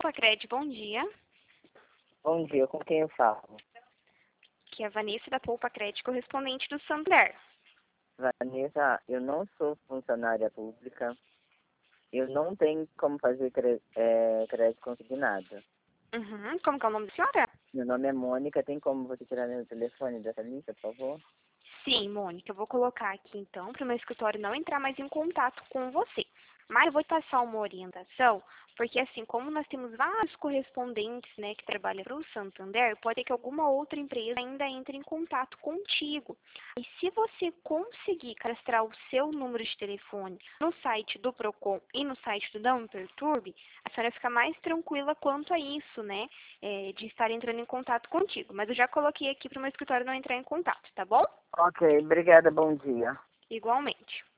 Poupa Cred, bom dia. Bom dia, com quem eu falo? Aqui é a Vanessa da Poupa Cred, correspondente do Santander. Vanessa, eu não sou funcionária pública. Eu não tenho como fazer crédito consignado. Como que é o nome da senhora? Meu nome é Mônica, tem como você tirar meu telefone dessa lista, por favor? Sim, Mônica, eu vou colocar aqui então para o meu escritório não entrar mais em contato com você. Mas eu vou te passar uma orientação, porque assim, como nós temos vários correspondentes, né, que trabalham para o Santander, pode ser que alguma outra empresa ainda entre em contato contigo. E se você conseguir cadastrar o seu número de telefone no site do Procon e no site do Não Me Perturbe, a senhora fica mais tranquila quanto a isso, né, de estar entrando em contato contigo. Mas eu já coloquei aqui para o meu escritório não entrar em contato, tá bom? Ok, obrigada, bom dia. Igualmente.